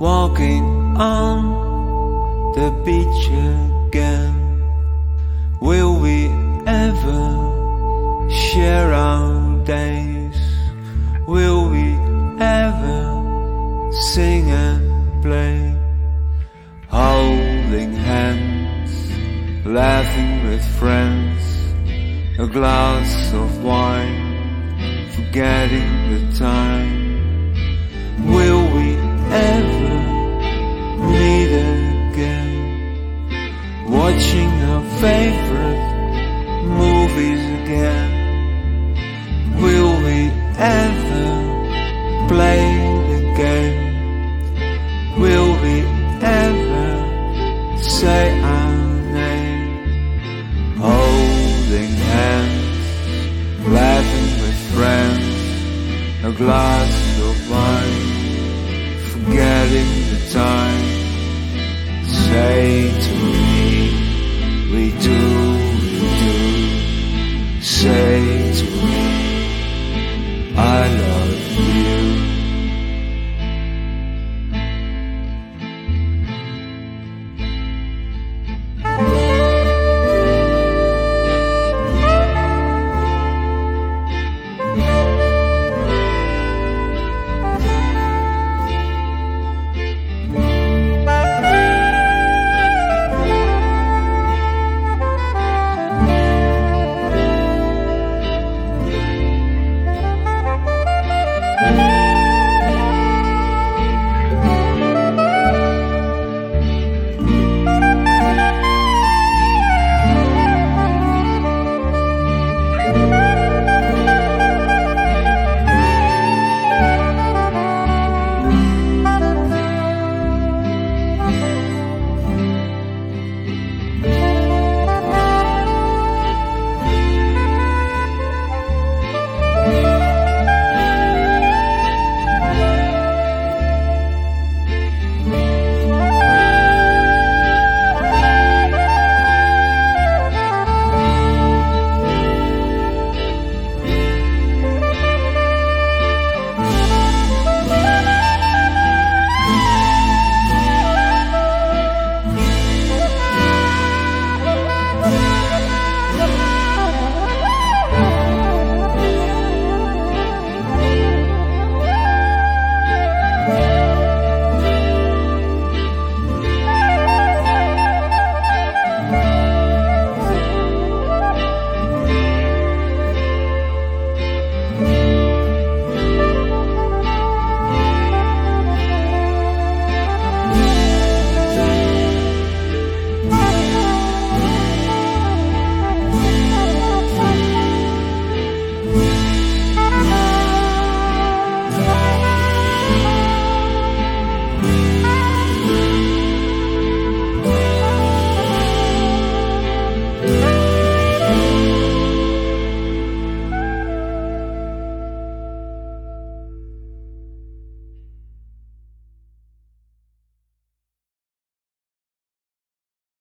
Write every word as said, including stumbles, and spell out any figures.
walking on the beach again. Will we ever share our days? Will we ever sing and play? Holding hands, laughing with friends, a glass of wine, forgetting the time. Will we ever meet again? Watching our favorite movies again. Will we ever play the game? Will we ever say our name? Holding hands, laughing with friends, a glass of wine, forgetting the time. Say to me, we do, we do. Say